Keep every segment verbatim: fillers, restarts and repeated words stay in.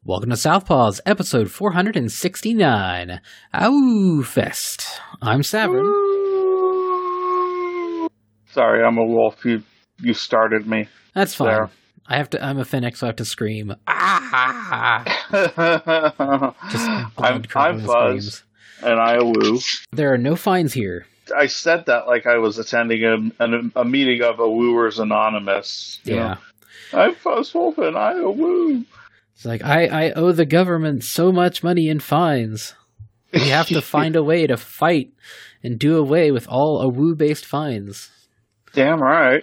Welcome to Southpaws, episode four hundred sixty-nine, Ow Fest. I'm Savin. Sorry, I'm a wolf. You you started me. That's fine. There. I have to. I'm a Phoenix, so I have to scream. Ah! Just I'm, I'm Fuzz, screams. and I woo. There are no fines here. I said that like I was attending a, a, a meeting of a Wooers Anonymous. You Yeah. know? I'm Fuzz Wolf, and I woo. It's like, I, I owe the government so much money in fines. We have to find a way to fight and do away with all AWU-based fines. Damn right.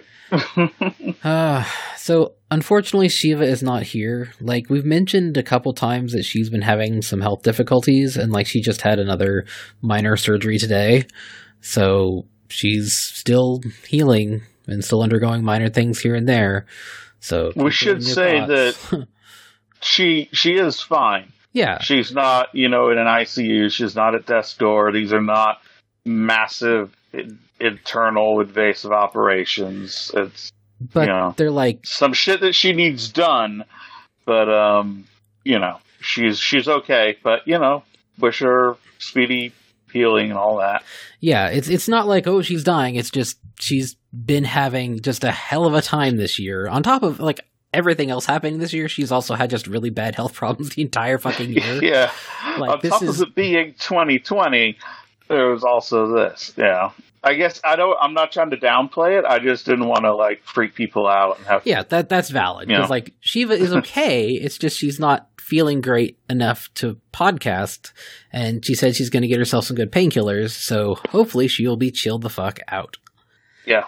uh, so, unfortunately, Shiva is not here. Like, we've mentioned a couple times that she's been having some health difficulties, and, like, she just had another minor surgery today. So, she's still healing and still undergoing minor things here and there. So, we should say thoughts. that she she is fine. Yeah. She's not, you know, in an I C U. She's not at death's door. These are not massive in- internal invasive operations. It's, But you know, they're like some shit that she needs done. But, um, you know, she's she's okay. But, you know, wish her speedy healing and all that. Yeah, it's it's not like, oh, she's dying. It's just she's been having just a hell of a time this year. On top of, like, everything else happening this year, she's also had just really bad health problems the entire fucking year. Yeah. Like, On this top is... of it being twenty twenty, there was also this. Yeah. I guess I don't, I'm not trying to downplay it. I just didn't want to, like, freak people out and have. Yeah, that that's valid. You Because, know. like, Shiva is okay. It's just she's not feeling great enough to podcast. And she said she's going to get herself some good painkillers. So hopefully she'll be chilled the fuck out. Yeah.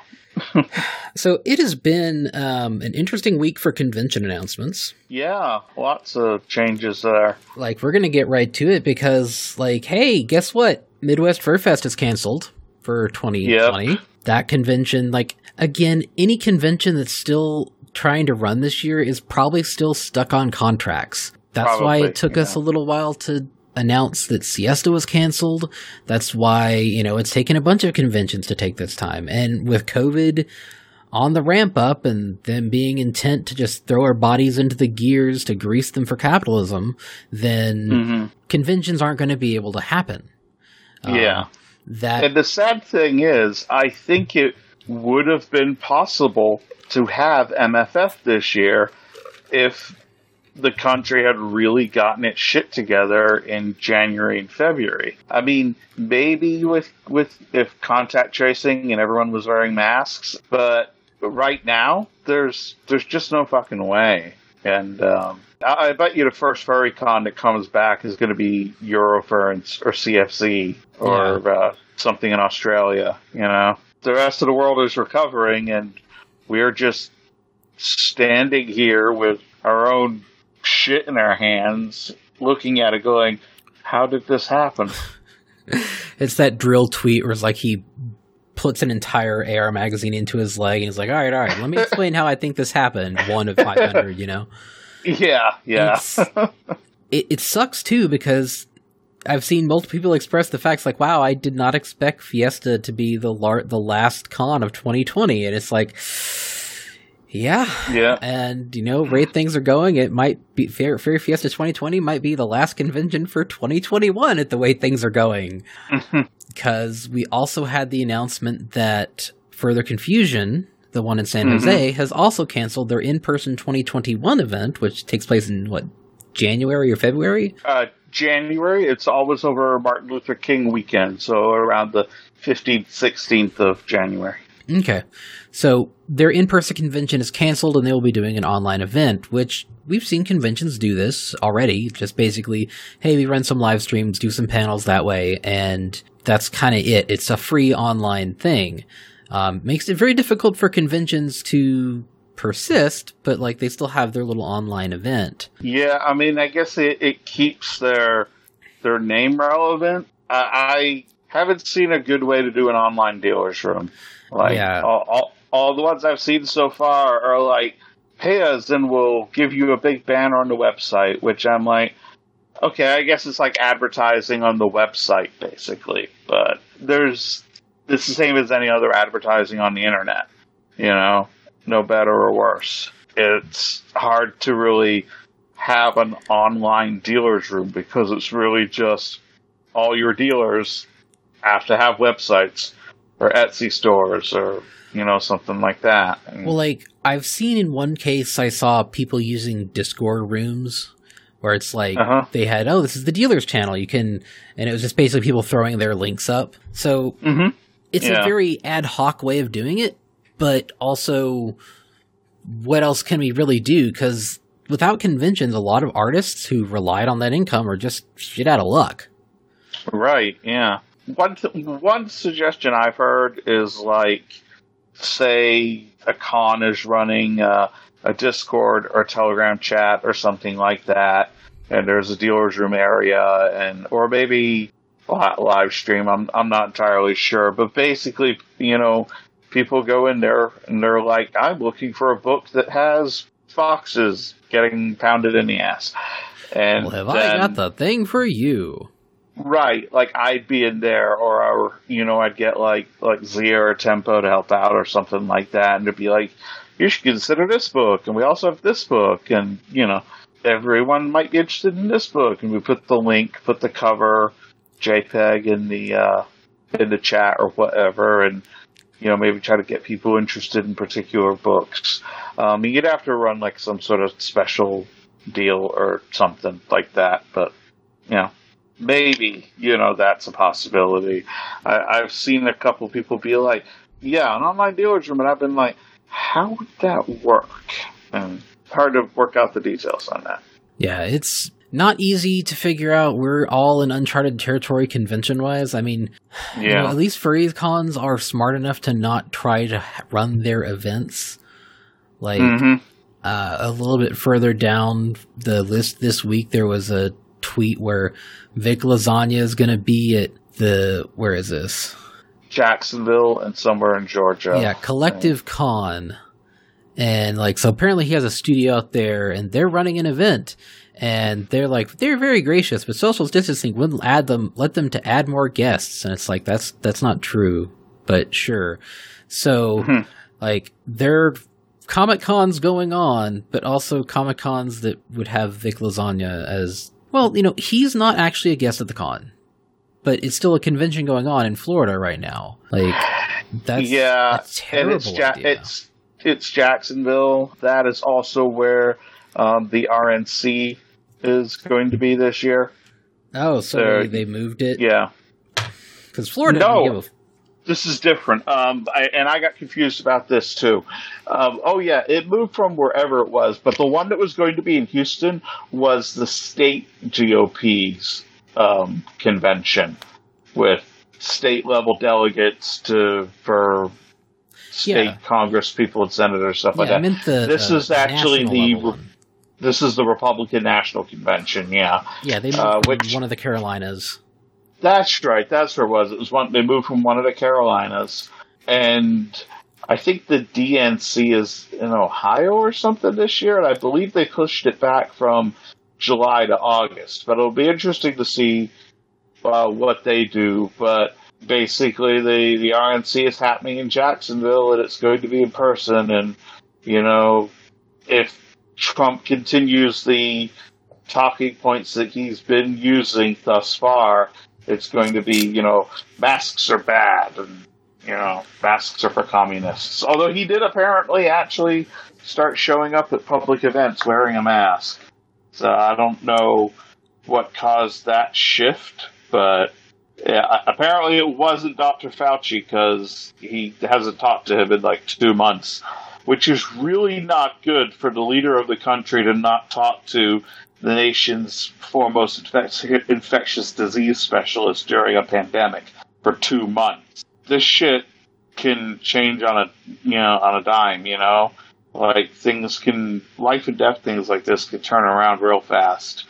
So it has been um, an interesting week for convention announcements. Yeah. Lots of changes there. Like, we're going to get right to it because, like, hey, guess what? Midwest Fur Fest is canceled for twenty twenty. Yep. That convention, like, again, any convention that's still trying to run this year is probably still stuck on contracts. That's Probably, why it took yeah. us a little while to announce that Siesta was canceled. That's why, you know, it's taken a bunch of conventions to take this time. And with COVID on the ramp up and them being intent to just throw our bodies into the gears to grease them for capitalism, then Mm-hmm. conventions aren't going to be able to happen. Yeah. Um, that And the sad thing is, I think it would have been possible to have M F F this year if the country had really gotten its shit together in January and February. I mean, maybe with with if contact tracing and everyone was wearing masks, but right now there's there's just no fucking way. And um, I, I bet you the first FurryCon that comes back is going to be Eurofur and, or C F C or Yeah. uh, something in Australia. You know, the rest of the world is recovering, and we're just standing here with our own shit in our hands, looking at it going, how did this happen? it's that drill tweet where it's like he puts an entire A R magazine into his leg and he's like, all right, all right, let me explain how I think this happened. One of five hundred, you know? Yeah, yeah. It's, it, it sucks too because I've seen multiple people express the facts like, wow, I did not expect Fiesta to be the lar- the last con of twenty twenty. And it's like, yeah. Yeah. And, you know, rate things are going. It might be, Fair, Fair Fiesta twenty twenty might be the last convention for twenty twenty-one at the way things are going. Because we also had the announcement that Further Confusion, the one in San Mm-hmm. Jose, has also canceled their in-person twenty twenty-one event, which takes place in, what, January or February? Uh, January, it's always over Martin Luther King weekend, so around the fifteenth, sixteenth of January. Okay. So their in-person convention is canceled and they will be doing an online event, which we've seen conventions do this already. Just basically, hey, we run some live streams, do some panels that way, and that's kind of it. It's a free online thing. Um, makes it very difficult for conventions to persist, but like they still have their little online event. Yeah, I mean, I guess it, it keeps their their name relevant. I, I haven't seen a good way to do an online dealer's room. Like, Yeah. all, all, all the ones I've seen so far are like, pay us and we'll give you a big banner on the website, which I'm like, okay, I guess it's like advertising on the website, basically. But there's, it's the same as any other advertising on the internet, you know, no better or worse. It's hard to really have an online dealer's room, because it's really just all your dealers have to have websites or Etsy stores or, you know, something like that. And well, like, I've seen in one case, I saw people using Discord rooms where it's like, uh-huh. they had, oh, this is the dealer's channel. You can, and it was just basically people throwing their links up. So mm-hmm. it's yeah. a very ad hoc way of doing it, but also what else can we really do? Because without conventions, a lot of artists who relied on that income are just shit out of luck. Right, yeah. One, th- one suggestion I've heard is like, say a con is running uh, a Discord or a Telegram chat or something like that, and there's a dealer's room area, and or maybe live stream. I'm I'm not entirely sure, but basically, you know, people go in there and they're like, I'm looking for a book that has foxes getting pounded in the ass. And well, have then, I got the thing for you? Right, like I'd be in there, or I, you know, I'd get like like Zia or Tempo to help out or something like that, and it'd be like, you should consider this book, and we also have this book, and you know, everyone might be interested in this book, and we put the link, put the cover, JPEG in the uh, in the chat or whatever, and you know, maybe try to get people interested in particular books. Um, you'd have to run like some sort of special deal or something like that, but you know. Maybe, you know, that's a possibility. I, I've seen a couple people be like, yeah, an online dealer's room, and I've been like, how would that work? And hard to work out the details on that. Yeah, it's not easy to figure out. We're all in uncharted territory convention-wise. I mean, yeah. you know, at least furry cons are smart enough to not try to run their events. Like, mm-hmm. uh, a little bit further down the list this week, there was a tweet where Vic Lasagna is going to be at the, where is this? Jacksonville and somewhere in Georgia. Yeah, Collective Con. And like, so apparently he has a studio out there and they're running an event, and they're like, they're very gracious, but social distancing wouldn't add them, let them to add more guests. And it's like, that's, that's not true, but sure. So mm-hmm. like there are Comic Cons going on, but also Comic Cons that would have Vic Lasagna as, well, you know, he's not actually a guest at the con, but it's still a convention going on in Florida right now. Like, that's, yeah, a terrible and it's, ja- idea. it's it's Jacksonville. That is also where um, the R N C is going to be this year. Oh, so They're, they moved it? Yeah. Because Florida no, didn't give a... This is different, um, I, and I got confused about this too. Um, oh yeah, it moved from wherever it was, but the one that was going to be in Houston was the state G O P's um, convention with state level delegates to for state yeah. Congress people and senators, stuff yeah, like that. I meant the, this uh, is actually the one. this is the Republican National Convention. Yeah, yeah, they moved uh, from which, one of the Carolinas. That's right. That's where it was. It was one. They moved from one of the Carolinas, and I think the D N C is in Ohio or something this year, and I believe they pushed it back from July to August. But it'll be interesting to see uh, what they do. But basically, the the R N C is happening in Jacksonville, and it's going to be in person. And you know, if Trump continues the talking points that he's been using thus far, it's going to be, you know, masks are bad, and, you know, masks are for communists. Although he did apparently actually start showing up at public events wearing a mask. So I don't know what caused that shift, but yeah, apparently it wasn't Doctor Fauci, because he hasn't talked to him in like two months, which is really not good for the leader of the country to not talk to the nation's foremost infec- infectious disease specialist during a pandemic for two months. This shit can change on a, you know, on a dime, you know? Like, things can, life and death things like this can turn around real fast.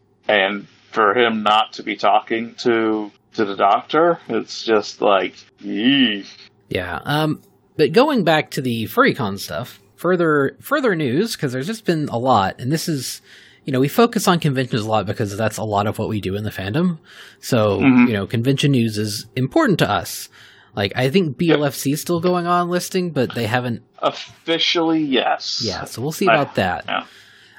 And for him not to be talking to, to the doctor, it's just like, yee. Yeah, um, but going back to the FurryCon stuff, further, further news, because there's just been a lot, and this is, you know, we focus on conventions a lot because that's a lot of what we do in the fandom. So, mm-hmm. you know, convention news is important to us. Like, I think B L F C is still going on listing, but they haven't... Officially, yes. Yeah, so we'll see about I, that. Yeah.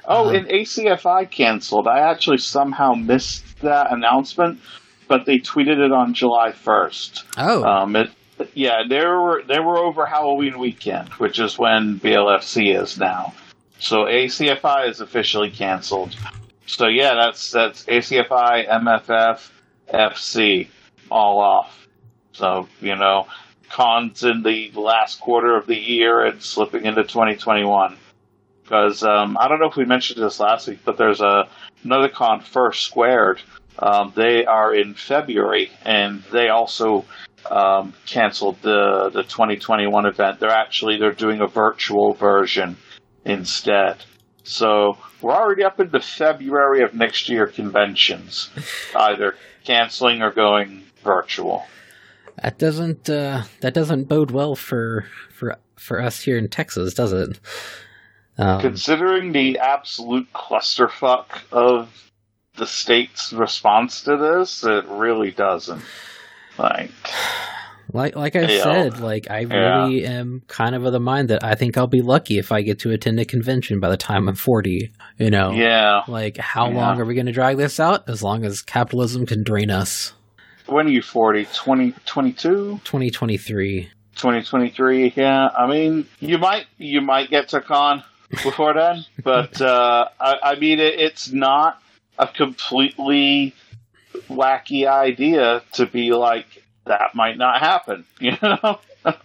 Oh, Um, and A C F I canceled. I actually somehow missed that announcement, but they tweeted it on July first. Oh. Um, it, yeah, they were they were over Halloween weekend, which is when B L F C is now. So A C F I is officially canceled. So yeah, that's that's A C F I, M F F, F C, all off. So, you know, cons in the last quarter of the year and slipping into twenty twenty-one. Because um, I don't know if we mentioned this last week, but there's a another con, First Squared. Um, they are in February, and they also um, canceled the the twenty twenty-one event. They're actually they're doing a virtual version instead. So we're already up into February of next year conventions, either canceling or going virtual. That doesn't uh, that doesn't bode well for for for us here in Texas, does it? Um, Considering the absolute clusterfuck of the state's response to this, it really doesn't. Like, like like I yeah. said, like I really yeah. am kind of of the mind that I think I'll be lucky if I get to attend a convention by the time I'm forty. You know, yeah. Like, how yeah. long are we going to drag this out? As long as capitalism can drain us. When are you forty? twenty twenty-two? twenty twenty-three. twenty twenty-three, yeah. I mean, you might you might get to con before then, but uh, I, I mean, it, it's not a completely wacky idea to be like, that might not happen, you know?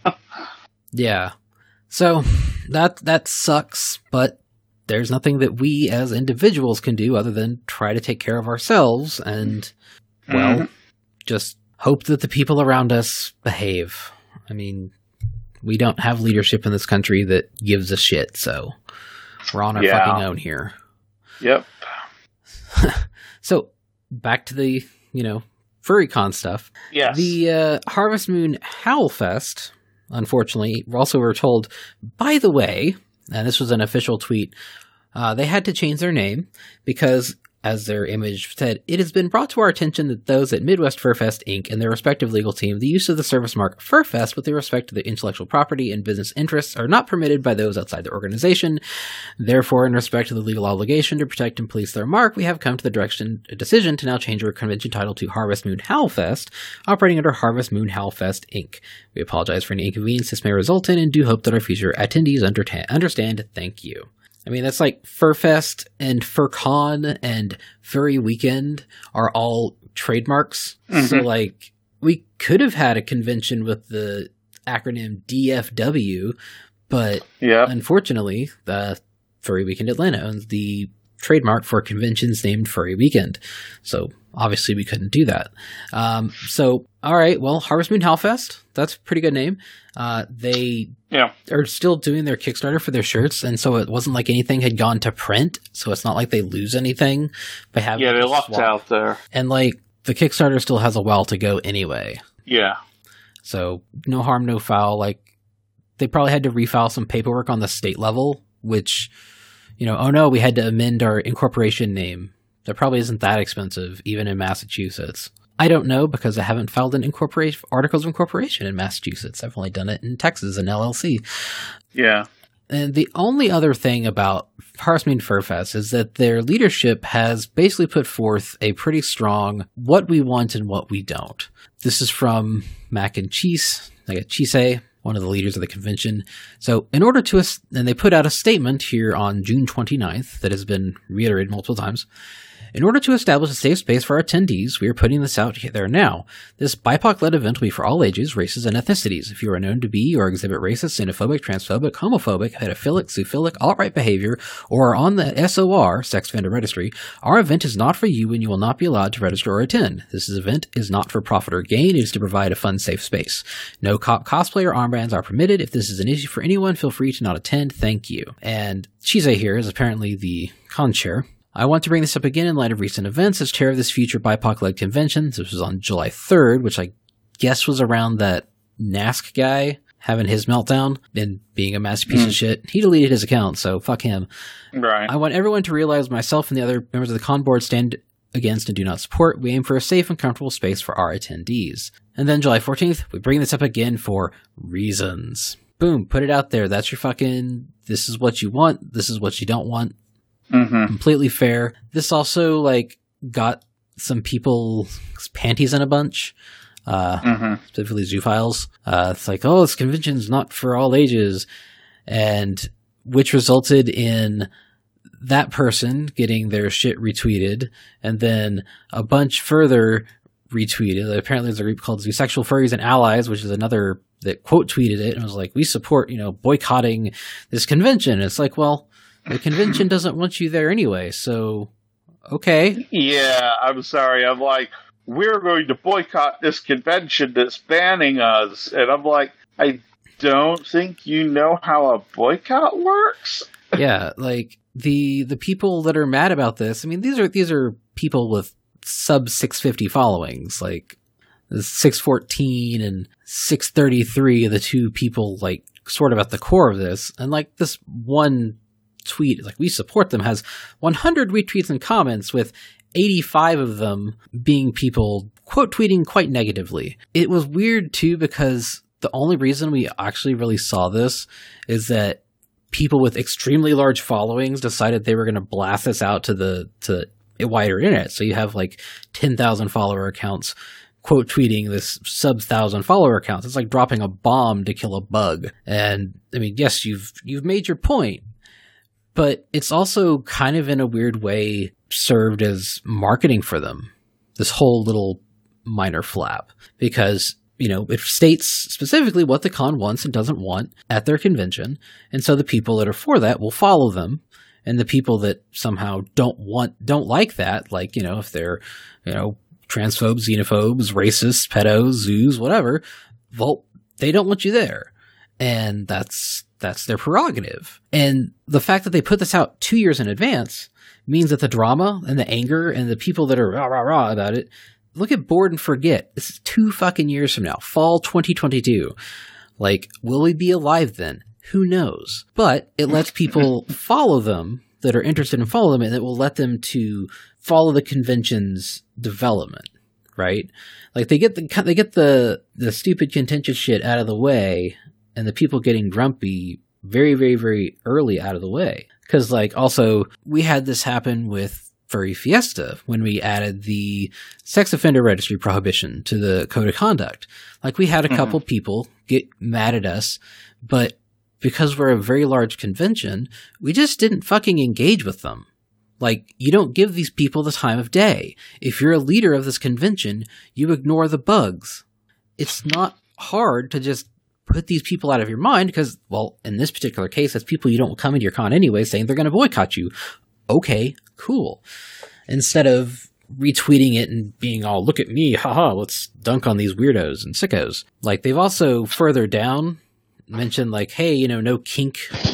Yeah. So, that that sucks, but there's nothing that we as individuals can do other than try to take care of ourselves and, well, mm-hmm. just hope that the people around us behave. I mean, we don't have leadership in this country that gives a shit, so we're on our yeah. fucking own here. Yep. So, back to the, you know, FurryCon stuff. Yes. The uh, Harvest Moon Howlfest, unfortunately, also were told, by the way, and this was an official tweet, uh, they had to change their name because, as their image said, it has been brought to our attention that those at Midwest Furfest Incorporated and their respective legal team, the use of the service mark Furfest with respect to their intellectual property and business interests are not permitted by those outside the organization. Therefore, in respect to the legal obligation to protect and police their mark, we have come to the direction, a decision to now change our convention title to Harvest Moon Howlfest, operating under Harvest Moon Howlfest Incorporated. We apologize for any inconvenience this may result in and do hope that our future attendees underta- understand. Thank you. I mean, that's like Furfest and FurCon and Furry Weekend are all trademarks. Mm-hmm. So, like, we could have had a convention with the acronym D F W, but yep. unfortunately, the Furry Weekend Atlanta owns the trademark for conventions named Furry Weekend. So, obviously, we couldn't do that. Um, so, all right, well, Harvest Moon Howlfest, that's a pretty good name. Uh, they yeah. are still doing their Kickstarter for their shirts, and so it wasn't like anything had gone to print, so it's not like they lose anything by having Yeah, they lucked swap. out there. And, like, the Kickstarter still has a while to go anyway. Yeah. So, no harm, no foul. Like, they probably had to refile some paperwork on the state level, which, you know, oh no, we had to amend our incorporation name. That probably isn't that expensive, even in Massachusetts. I don't know because I haven't filed an incorporation articles of incorporation in Massachusetts. I've only done it in Texas, an L L C. Yeah. And the only other thing about Harvest Moon Furfest is that their leadership has basically put forth a pretty strong what we want and what we don't. This is from Mac and Cheese, like Chise, one of the leaders of the convention. So in order to, and they put out a statement here on June twenty-ninth that has been reiterated multiple times. In order to establish a safe space for our attendees, we are putting this out there now. This B I P O C-led event will be for all ages, races, and ethnicities. If you are known to be or exhibit racist, xenophobic, transphobic, homophobic, pedophilic, zoophilic, alt-right behavior, or are on the S O R, Sex Offender Registry, our event is not for you and you will not be allowed to register or attend. This event is not for profit or gain. It is to provide a fun, safe space. No cop cosplay or armbands are permitted. If this is an issue for anyone, feel free to not attend. Thank you. And Chise here is apparently the con chair. I want to bring this up again in light of recent events as chair of this future B I P O C-led convention. This was on July third, which I guess was around that N A S C guy having his meltdown and being a massive piece mm. of shit. He deleted his account, so fuck him. Right. I want everyone to realize myself and the other members of the con board stand against and do not support. We aim for a safe and comfortable space for our attendees. And then July fourteenth, we bring this up again for reasons. Boom, put it out there. That's your fucking, this is what you want, this is what you don't want. Mm-hmm. Completely fair. This also, like, got some people's panties in a bunch. Uh, mm-hmm. Specifically zoophiles. Uh, it's like, oh, this convention's not for all ages. And which resulted in that person getting their shit retweeted, and then a bunch further retweeted. Apparently there's a group called Zoosexual Furries and Allies, which is another that quote tweeted it and was like, we support, you know, boycotting this convention. It's like, well, the convention doesn't want you there anyway, so okay. Yeah, I'm sorry. I'm like, we're going to boycott this convention that's banning us. And I'm like, I don't think you know how a boycott works. Yeah, like the the people that are mad about this, I mean, these are these are people with sub six fifty followings, like six fourteen and six thirty-three are the two people like sort of at the core of this. And like this one tweet, like we support them, has one hundred retweets and comments, with eighty-five of them being people quote tweeting quite negatively. It was weird too, because the only reason we actually really saw this is that people with extremely large followings decided they were going to blast this out to the to wider internet. So you have like ten thousand follower accounts quote tweeting this sub thousand follower accounts. It's like dropping a bomb to kill a bug. And I mean, yes, you've you've made your point, but it's also kind of in a weird way served as marketing for them, this whole little minor flap, because, you know, it states specifically what the con wants and doesn't want at their convention. And so the people that are for that will follow them. And the people that somehow don't want, don't like that, like, you know, if they're, you know, transphobes, xenophobes, racists, pedos, zoos, whatever, well, they don't want you there. And that's, that's their prerogative. And the fact that they put this out two years in advance means that the drama and the anger and the people that are rah, rah, rah about it, look at Bored and Forget. This is two fucking years from now, fall twenty twenty-two. Like, will we be alive then? Who knows? But it lets people follow them that are interested in follow them, and it will let them to follow the convention's development, right? Like they get the they get the the stupid contentious shit out of the way, and the people getting grumpy very very very early out of the way. Because like also we had this happen with Furry Fiesta when we added the sex offender registry prohibition to the code of conduct. Like we had a couple mm-hmm. people get mad at us, but because we're a very large convention, we just didn't fucking engage with them. Like, you don't give these people the time of day. If you're a leader of this convention, you ignore the bugs. It's not hard to just put these people out of your mind because, well, in this particular case, that's people you don't come into your con anyway saying they're going to boycott you. Okay, cool. Instead of retweeting it and being all, look at me, haha, let's dunk on these weirdos and sickos. Like, they've also further down mentioned like, hey, you know, no kink,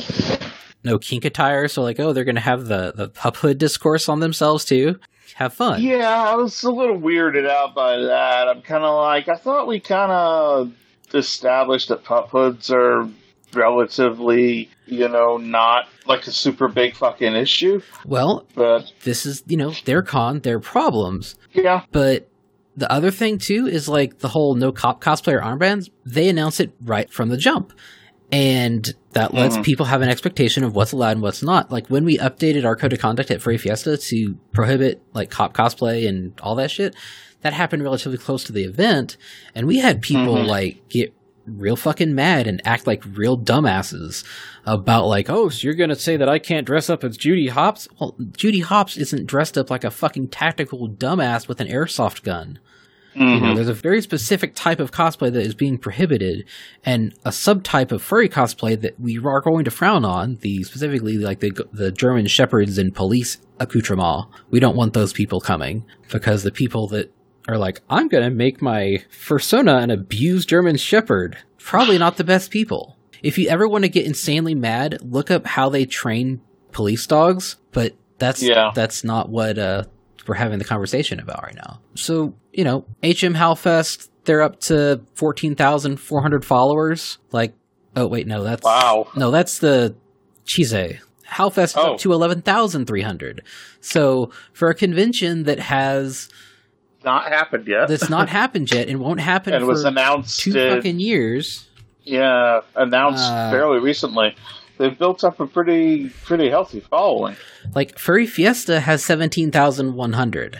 no kink attire. So like, oh, they're going to have the, the puphood discourse on themselves too. Have fun. Yeah, I was a little weirded out by that. I'm kind of like, I thought we kind of established that puphoods are relatively, you know, not like a super big fucking issue. Well, but this is, you know, their con, their problems. Yeah. But the other thing, too, is like the whole no cop cosplayer armbands. They announce it right from the jump. And that lets mm-hmm. people have an expectation of what's allowed and what's not. Like when we updated our code of conduct at Furry Fiesta to prohibit like cop cosplay and all that shit, that happened relatively close to the event. And we had people mm-hmm. like get real fucking mad and act like real dumbasses about like, oh, so you're going to say that I can't dress up as Judy Hopps? Well, Judy Hopps isn't dressed up like a fucking tactical dumbass with an airsoft gun. Mm-hmm. You know, there's a very specific type of cosplay that is being prohibited, and a subtype of furry cosplay that we are going to frown on, the specifically like the the German shepherds and police accoutrement. We don't want those people coming, because the people that are like, I'm going to make my fursona an abused German shepherd, probably not the best people. If you ever want to get insanely mad, look up how they train police dogs, but that's yeah. that's not what uh, we're having the conversation about right now. So, you know, H M Hellfest, they're up to fourteen thousand four hundred followers. Like, oh, wait, no, that's... Wow. No, that's the Chise. Hellfest is oh. up to eleven thousand three hundred. So, for a convention that has... Not happened yet. That's not happened yet and won't happen and for was announced two in, fucking years. Yeah, announced uh, fairly recently. they've built up a pretty pretty healthy following. Like, Furry Fiesta has seventeen thousand one hundred.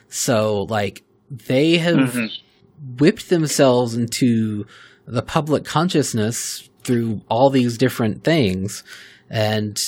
So, like, they have mm-hmm. whipped themselves into the public consciousness through all these different things, and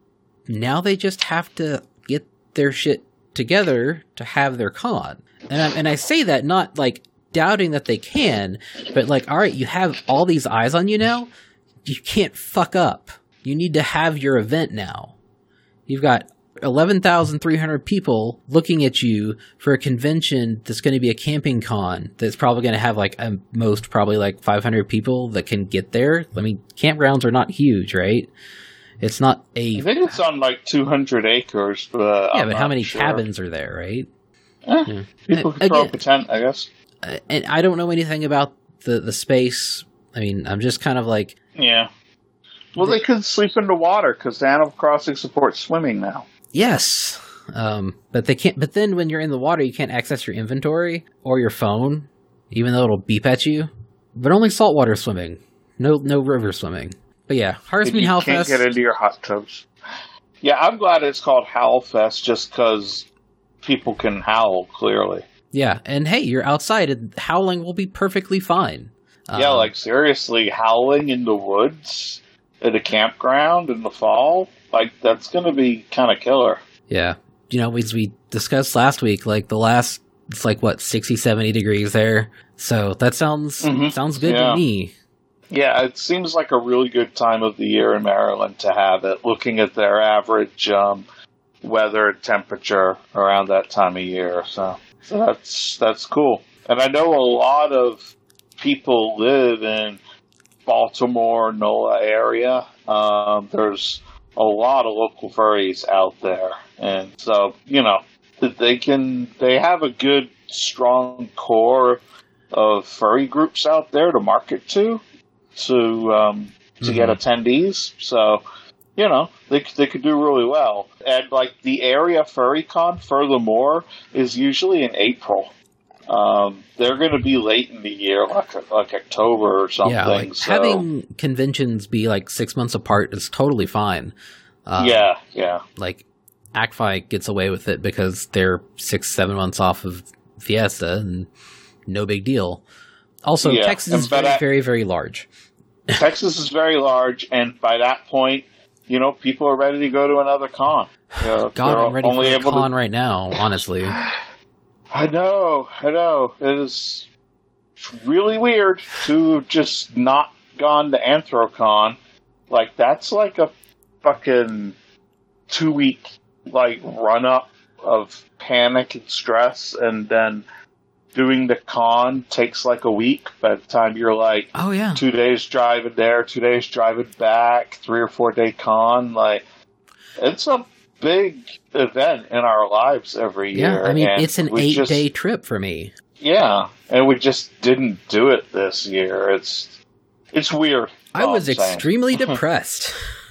now they just have to get their shit together to have their con. And I, and I say that not, like, doubting that they can, but, like, all right, you have all these eyes on you now. You can't fuck up. You need to have your event now. You've got eleven thousand three hundred people looking at you for a convention that's going to be a camping con that's probably going to have, like, a most probably, like, five hundred people that can get there. I mean, campgrounds are not huge, right? It's not a... I think it's on, like, two hundred acres, but Yeah, I'm but how many sure. cabins are there, right? Eh, Yeah. People can throw up a tent, I guess. And I don't know anything about the, the space. I mean, I'm just kind of like... Yeah. Well, they could sleep in the water because Animal Crossing supports swimming now. Yes. Um, but they can't. But then when you're in the water, you can't access your inventory or your phone, even though it'll beep at you. But only saltwater swimming. No no river swimming. But yeah, Harvestmoon You Howlfest. can't get into your hot tubs. Yeah, I'm glad it's called Howlfest just because people can howl, clearly. Yeah, and hey, you're outside, and howling will be perfectly fine. Yeah, um, like seriously, howling in the woods at a campground in the fall, like that's going to be kind of killer. Yeah. You know, as we discussed last week, like the last, it's like what, sixty, seventy degrees there. So that sounds, mm-hmm. sounds good yeah. to me. Yeah, it seems like a really good time of the year in Maryland to have it, looking at their average um, weather temperature around that time of year. So, so that's that's cool. And I know a lot of people live in Baltimore, NOLA area. Um, there's a lot of local furries out there. And so, you know, they can, they have a good, strong core of furry groups out there to market to. to um, to mm-hmm. get attendees. So, you know, they they could do really well. And, like, the area FurryCon, furthermore, is usually in April. Um, they're going to be late in the year, like like October or something. Yeah, like so. having conventions be, like, six months apart is totally fine. Um, yeah, yeah. Like, A C F I gets away with it because they're six, seven months off of Fiesta, and no big deal. Also, yeah. Texas is very, I, very, very large. Texas is very large, and by that point, you know, people are ready to go to another con. You know, God, I'm ready for a con to... right now, honestly. I know, I know. It is really weird to just not gone to Anthrocon. Like, that's like a fucking two-week, like, run-up of panic and stress, and then doing the con takes like a week by the time you're like, oh yeah, two days driving there, two days driving back, three or four day con. Like, it's a big event in our lives every year. Yeah, I mean, and it's an eight just, day trip for me. Yeah, and we just didn't do it this year. It's it's weird. I was extremely depressed.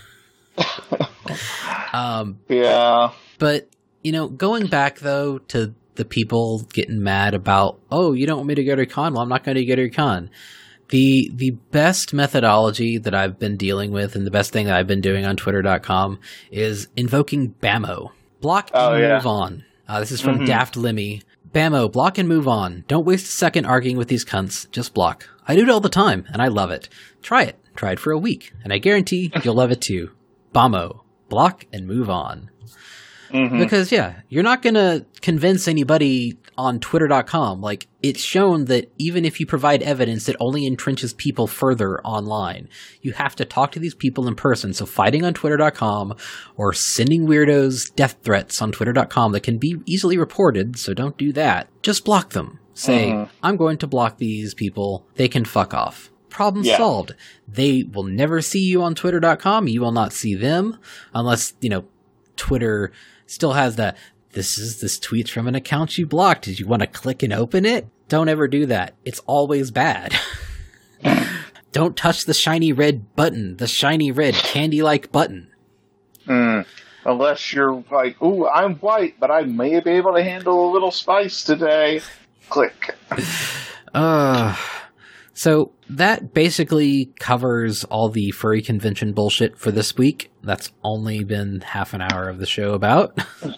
um, yeah, but you know, going back though to the people getting mad about, oh, you don't want me to go to your con? Well, I'm not going to go to your con. The the best methodology that I've been dealing with, and the best thing that I've been doing on Twitter dot com, is invoking B A M O. Block and oh, yeah. move on. Uh, this is from mm-hmm. Daft Lemmy. B A M O, block and move on. Don't waste a second arguing with these cunts. Just block. I do it all the time, and I love it. Try it. Try it for a week, and I guarantee you'll love it too. B A M O. Block and move on. Mm-hmm. Because, yeah, you're not going to convince anybody on Twitter dot com. Like, it's shown that even if you provide evidence, it only entrenches people further online. You have to talk to these people in person. So fighting on Twitter dot com or sending weirdos death threats on Twitter dot com that can be easily reported, so don't do that. Just block them. Say, mm-hmm. I'm going to block these people. They can fuck off. Problem yeah. solved. They will never see you on Twitter dot com. You will not see them unless, you know, Twitter still has that, this is this tweet's from an account you blocked. Did you want to click and open it? Don't ever do that. It's always bad. Don't touch the shiny red button, the shiny red candy-like button. Mm. Unless you're like, ooh, I'm white, but I may be able to handle a little spice today. Click. uh, So that basically covers all the furry convention bullshit for this week. That's only been half an hour of the show about.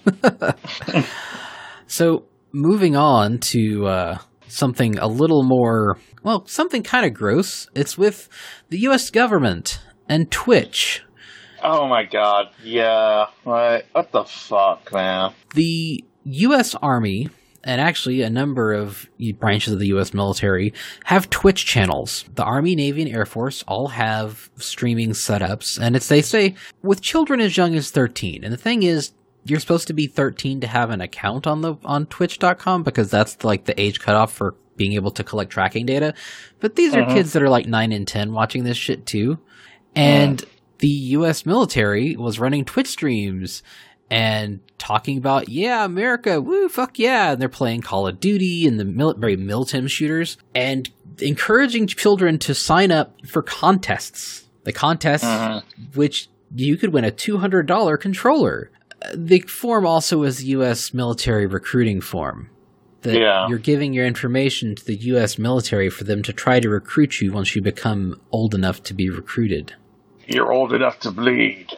So moving on to uh, something a little more, well, something kind of gross. It's with the U S government and Twitch. Oh my god, yeah. What, what the fuck, man? The U S Army, and actually a number of branches of the U S military, have Twitch channels. The Army, Navy, and Air Force all have streaming setups, and it's, they say, with children as young as thirteen. And the thing is, you're supposed to be thirteen to have an account on the on Twitch dot com, because that's like the age cutoff for being able to collect tracking data. But these are uh-huh. kids that are like nine and ten watching this shit too. And uh. the U S military was running Twitch streams and talking about, yeah, America, woo, fuck yeah. And they're playing Call of Duty and the mil- very militant shooters, and encouraging children to sign up for contests. The contests, uh-huh. which you could win a two hundred dollars controller. The form also is the U S military recruiting form. That yeah. you're giving your information to the U S military for them to try to recruit you once you become old enough to be recruited. You're old enough to bleed.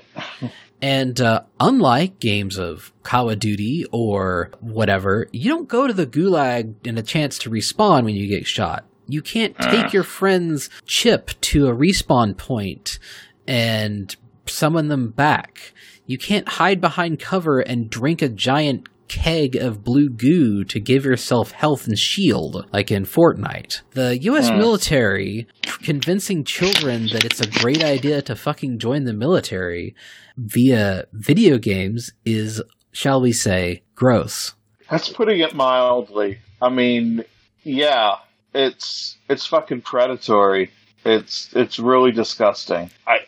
And uh, unlike games of Call of Duty or whatever, you don't go to the gulag and a chance to respawn when you get shot. You can't take uh. your friend's chip to a respawn point and summon them back. You can't hide behind cover and drink a giant keg of blue goo to give yourself health and shield, like in Fortnite. The U S mm. military convincing children that it's a great idea to fucking join the military via video games is, shall we say, gross. That's putting it mildly. I mean, yeah, it's it's fucking predatory. It's it's really disgusting. I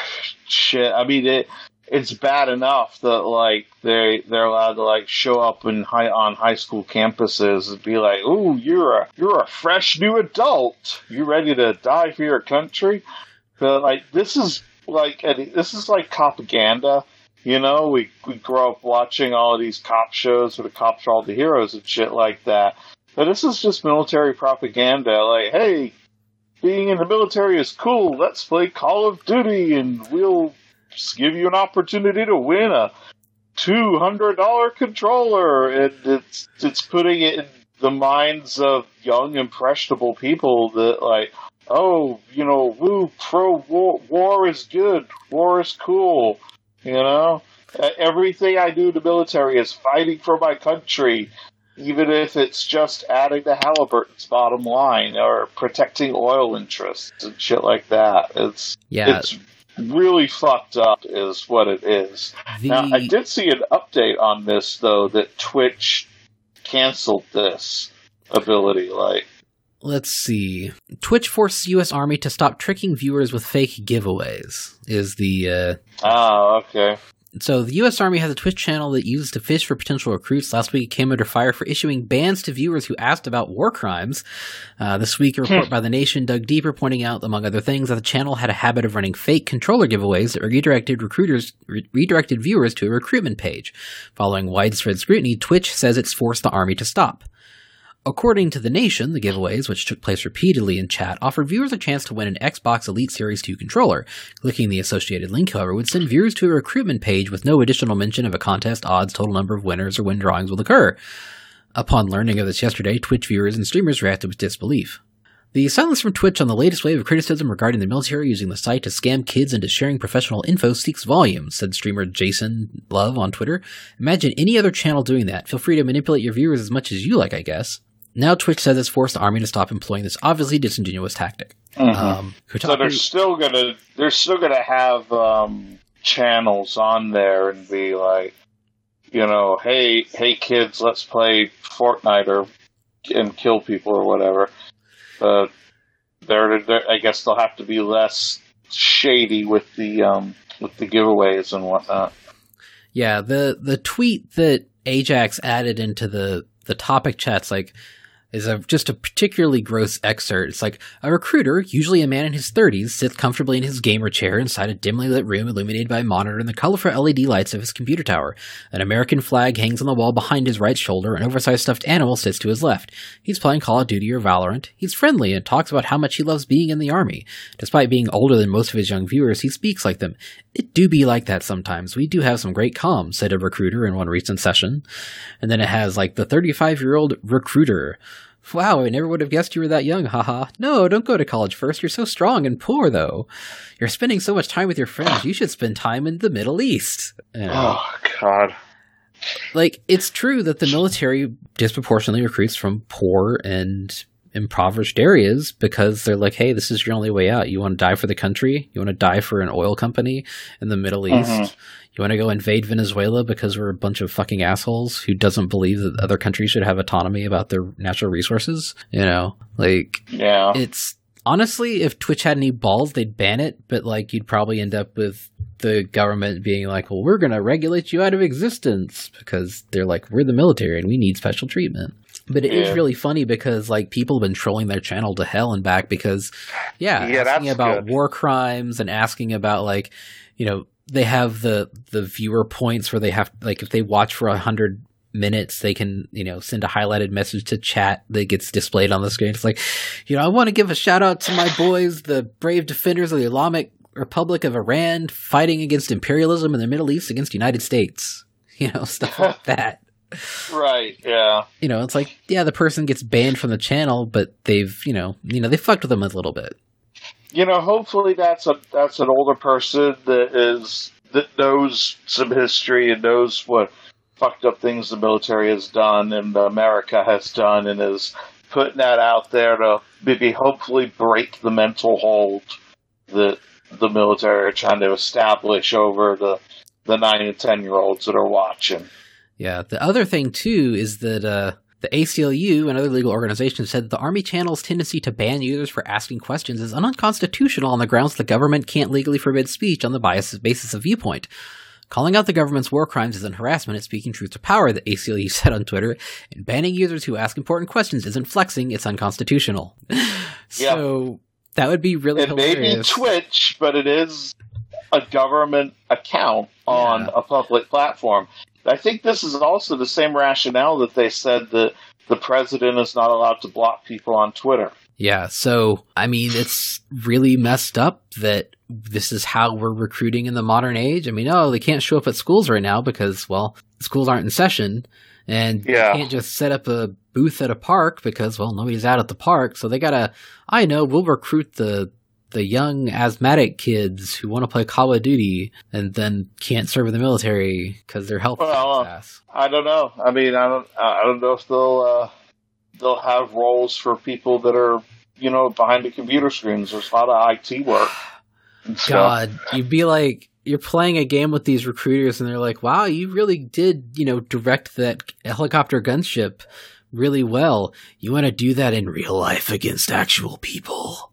shit. I mean it. It's bad enough that like they they're allowed to like show up in high on high school campuses and be like, "Ooh, you're a you're a fresh new adult. You ready to die for your country?" But like this is like this is like propaganda. You know, we we grow up watching all of these cop shows where the cops are all the heroes and shit like that. But this is just military propaganda. Like, hey, being in the military is cool. Let's play Call of Duty and we'll just give you an opportunity to win a two hundred dollars controller. And it's it's putting it in the minds of young, impressionable people that, like, oh, you know, woo, pro-war, war is good, war is cool, you know? Everything I do in the military is fighting for my country, even if it's just adding to Halliburton's bottom line or protecting oil interests and shit like that. It's yeah. it's really fucked up is what it is. The... Now, I did see an update on this, though, that Twitch canceled this ability. Like, let's see. Twitch forces U S Army to stop tricking viewers with fake giveaways, is the... Uh... Oh, okay. So the U S Army has a Twitch channel that uses to fish for potential recruits. Last week it came under fire for issuing bans to viewers who asked about war crimes. Uh, this week a report by The Nation dug deeper, pointing out, among other things, that the channel had a habit of running fake controller giveaways that redirected recruiters, re- redirected viewers to a recruitment page. Following widespread scrutiny, Twitch says it's forced the Army to stop. According to The Nation, the giveaways, which took place repeatedly in chat, offered viewers a chance to win an Xbox Elite Series two controller. Clicking the associated link, however, would send viewers to a recruitment page with no additional mention of a contest, odds, total number of winners, or when drawings will occur. Upon learning of this yesterday, Twitch viewers and streamers reacted with disbelief. The silence from Twitch on the latest wave of criticism regarding the military using the site to scam kids into sharing professional info speaks volumes, said streamer Jason Love on Twitter. Imagine any other channel doing that. Feel free to manipulate your viewers as much as you like, I guess. Now Twitch says it's forced the Army to stop employing this obviously disingenuous tactic. Mm-hmm. Um, Kotaku, so they're still gonna they're still gonna have um, channels on there and be like, you know, hey hey kids, let's play Fortnite or and kill people or whatever. But they're, they're I guess they'll have to be less shady with the um, with the giveaways and whatnot. Yeah, the the tweet that Ajax added into the the topic chats, like, is a just a particularly gross excerpt. It's like, a recruiter, usually a man in his thirties, sits comfortably in his gamer chair inside a dimly lit room illuminated by a monitor and the colorful L E D lights of his computer tower. An American flag hangs on the wall behind his right shoulder. An oversized stuffed animal sits to his left. He's playing Call of Duty or Valorant. He's friendly and talks about how much he loves being in the army. Despite being older than most of his young viewers, he speaks like them. It do be like that sometimes. We do have some great comms, said a recruiter in one recent session. And then it has, like, the thirty-five-year-old recruiter. Wow, I never would have guessed you were that young, haha. No, don't go to college first. You're so strong and poor, though. You're spending so much time with your friends. You should spend time in the Middle East. You know? Oh, God. Like, it's true that the military disproportionately recruits from poor and impoverished areas because they're like, hey, this is your only way out. You want to die for the country? You want to die for an oil company in the Middle East? Mm-hmm. You want to go invade Venezuela because we're a bunch of fucking assholes who doesn't believe that other countries should have autonomy about their natural resources? You know, like, yeah. It's honestly, if Twitch had any balls, they'd ban it, but like, you'd probably end up with the government being like, well, we're going to regulate you out of existence because they're like, we're the military and we need special treatment. But it yeah. is really funny because, like, people have been trolling their channel to hell and back because, yeah, yeah asking about good. war crimes and asking about, like, you know, they have the, the viewer points where they have, like, if they watch for a hundred minutes, they can, you know, send a highlighted message to chat that gets displayed on the screen. It's like, you know, I want to give a shout out to my boys, the brave defenders of the Islamic Republic of Iran, fighting against imperialism in the Middle East against the United States. You know, stuff like that. Right, yeah. You know, it's like, yeah, the person gets banned from the channel, but they've, you know, you know, they fucked with them a little bit. You know, hopefully that's a that's an older person that is that knows some history and knows what fucked up things the military has done and America has done and is putting that out there to maybe hopefully break the mental hold that the military are trying to establish over the the nine and ten year olds that are watching. Yeah, the other thing, too, is that uh, the A C L U and other legal organizations said that the Army channel's tendency to ban users for asking questions is unconstitutional on the grounds the government can't legally forbid speech on the bias basis of viewpoint. Calling out the government's war crimes isn't harassment, it's speaking truth to power, the A C L U said on Twitter, and banning users who ask important questions isn't flexing, it's unconstitutional. So yep. that would be really it hilarious. It may be Twitch, but it is a government account on yeah. a public platform. I think this is also the same rationale that they said that the president is not allowed to block people on Twitter. Yeah, so, I mean, it's really messed up that this is how we're recruiting in the modern age. I mean, oh, they can't show up at schools right now because, well, schools aren't in session, and yeah. they can't just set up a booth at a park because, well, nobody's out at the park, so they gotta, I know, we'll recruit the the young asthmatic kids who want to play Call of Duty and then can't serve in the military because their health well, uh, I don't know. I mean, I don't. I don't know if they'll uh, they'll have roles for people that are, you know, behind the computer screens. There's a lot of I T work. And stuff. God, you'd be like, you're playing a game with these recruiters, and they're like, "Wow, you really did, you know, direct that helicopter gunship really well. You want to do that in real life against actual people."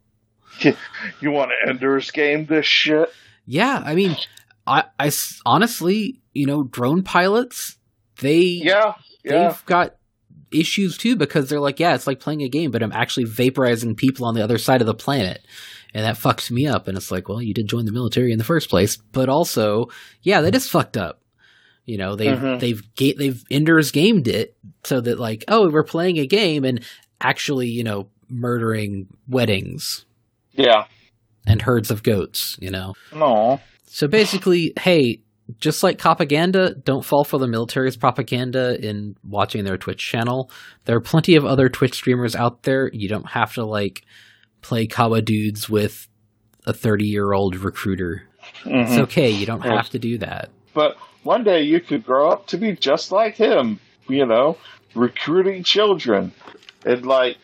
You want to Ender's Game this shit? Yeah, I mean, I, I honestly, you know, drone pilots, they, yeah, yeah. they've got issues too because they're like, yeah, it's like playing a game, but I'm actually vaporizing people on the other side of the planet, and that fucks me up. And it's like, well, you did join the military in the first place, but also, yeah, that is fucked up. You know, they've mm-hmm. they've ga- they've Ender's Gamed it so that like, oh, we're playing a game and actually, you know, murdering weddings. Yeah. And herds of goats, you know? No. So basically, hey, just like propaganda, don't fall for the military's propaganda in watching their Twitch channel. There are plenty of other Twitch streamers out there. You don't have to, like, play Kawa dudes with a thirty-year-old recruiter. Mm-hmm. It's okay. You don't have to do that. But one day you could grow up to be just like him, you know, recruiting children. And, like,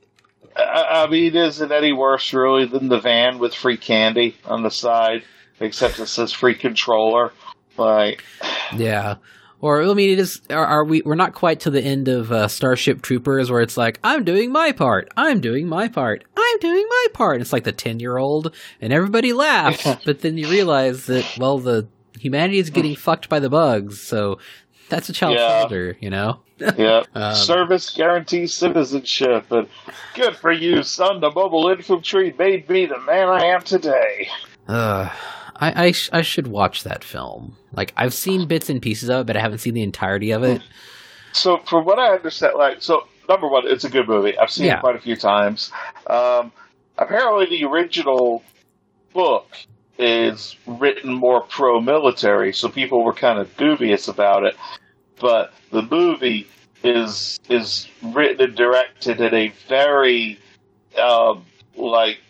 I mean, is it any worse, really, than the van with free candy on the side, except it says free controller? Like, yeah. Or, I mean, it is, are, are we, we're not quite to the end of uh, Starship Troopers where it's like, I'm doing my part, I'm doing my part, I'm doing my part. It's like the ten-year-old, and everybody laughs, but then you realize that, well, the humanity is getting fucked by the bugs, so That's a child yeah. soldier, you know? Yeah. um, Service guarantees citizenship. And good for you, son. The mobile infantry made me the man I am today. Uh, I, I, sh- I should watch that film. Like, I've seen bits and pieces of it, but I haven't seen the entirety of it. So, from what I understand, like, so, number one, it's a good movie. I've seen Yeah. it quite a few times. Um, apparently, the original book is written more pro-military, so people were kind of dubious about it. But the movie is is written and directed in a very, um, like,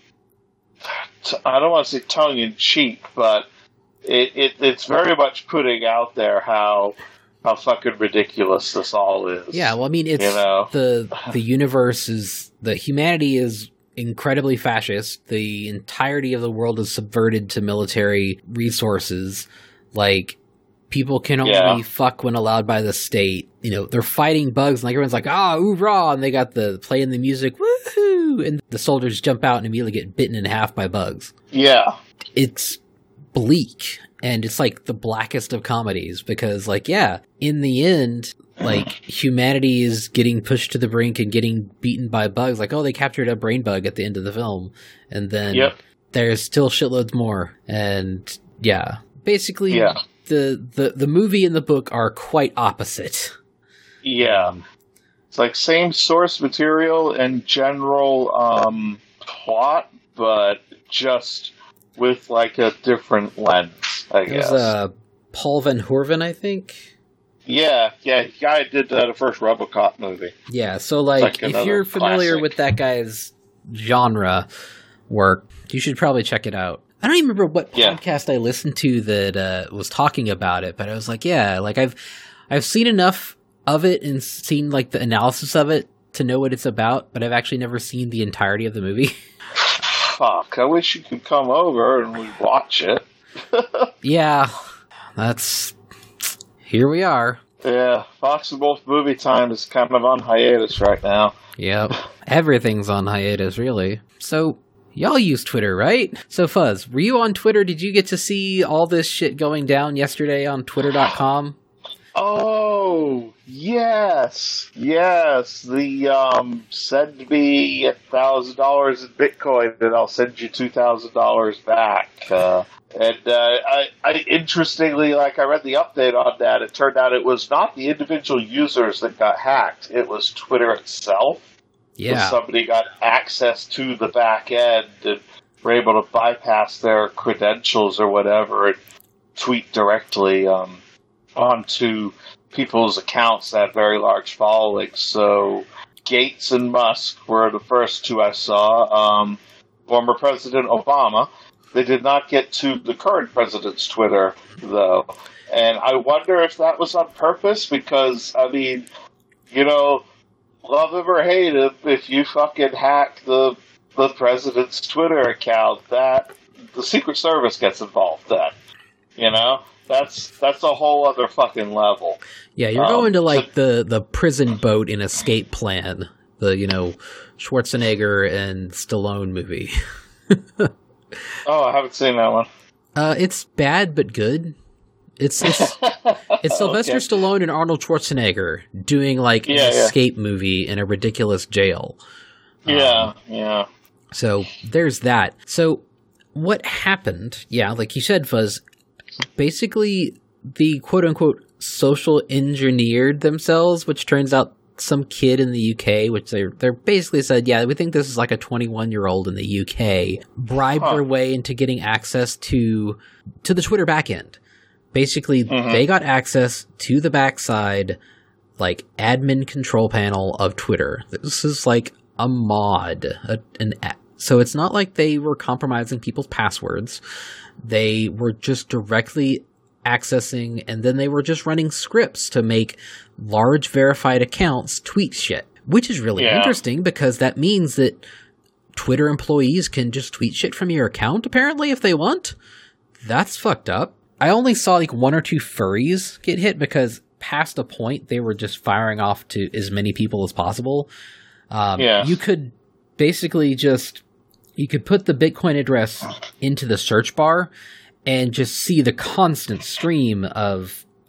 t- I don't want to say tongue-in-cheek, but it, it it's very much putting out there how how fucking ridiculous this all is. Yeah, well, I mean, it's you know? the the universe is the humanity is incredibly fascist. The entirety of the world is subverted to military resources. Like, people can only Yeah. fuck when allowed by the state. You know, they're fighting bugs, and like everyone's like, ah, hoorah, and they got the playing the music, woohoo, and the soldiers jump out and immediately get bitten in half by bugs. Yeah. It's bleak, and it's like the blackest of comedies because, like, yeah, in the end, like, humanity is getting pushed to the brink and getting beaten by bugs. Like, oh, they captured a brain bug at the end of the film, and then Yep. there's still shitloads more. And yeah, basically, Yeah. the, the the movie and the book are quite opposite. Yeah. It's like same source material and general um, plot, but just with like a different lens, I It guess. was uh, Paul Van Horven, I think. Yeah, yeah, the guy did uh, the first RoboCop movie. Yeah, so like, like if another you're familiar classic. with that guy's genre work, you should probably check it out. I don't even remember what Yeah. podcast I listened to that uh, was talking about it, but I was like, yeah, like I've I've seen enough of it and seen like the analysis of it to know what it's about, but I've actually never seen the entirety of the movie. Fuck, I wish you could come over and we'd watch it. Yeah, that's here we are. Yeah, Fox and Wolf Movie Time is kind of on hiatus right now. Yep, everything's on hiatus, really. So. Y'all use Twitter, right? So, Fuzz, were you on Twitter? Did you get to see all this shit going down yesterday on twitter dot com? Oh, yes, yes. The, um, send me a thousand dollars in Bitcoin and I'll send you two thousand dollars back. Uh, and, uh, I, I, interestingly, like, I read the update on that. It turned out it was not the individual users that got hacked. It was Twitter itself. Yeah. Somebody got access to the back end and were able to bypass their credentials or whatever and tweet directly um, onto people's accounts that have very large followings. So Gates and Musk were the first two I saw. Um, former President Obama. They did not get to the current president's Twitter, though. And I wonder if that was on purpose because, I mean, you know, love him or hate him, if you fucking hack the the president's Twitter account, that the Secret Service gets involved then. You know? That's that's a whole other fucking level. Yeah, you're Um, going to like so- the, the prison boat in Escape Plan, the, you know, Schwarzenegger and Stallone movie. Oh, I haven't seen that one. Uh, it's bad but good. It's it's, it's Sylvester Okay. Stallone and Arnold Schwarzenegger doing like Yeah, an yeah. escape movie in a ridiculous jail. Yeah, yeah. So there's that. So what happened? Yeah, like you said, Fuzz. Basically, the quote unquote social engineered themselves, which turns out some kid in the U K, which they they're basically said, yeah, we think this is like a twenty-one year old in the U K, bribed Huh. their way into getting access to to the Twitter backend. Basically, Mhm. they got access to the backside, like admin control panel of Twitter. This is like a mod, a, an a- so it's not like they were compromising people's passwords. They were just directly accessing, and then they were just running scripts to make large verified accounts tweet shit, which is really Yeah. interesting because that means that Twitter employees can just tweet shit from your account, apparently, if they want. That's fucked up. I only saw like one or two furries get hit because past a point they were just firing off to as many people as possible. Um, Yeah. You could basically just, you could put the Bitcoin address into the search bar and just see the constant stream of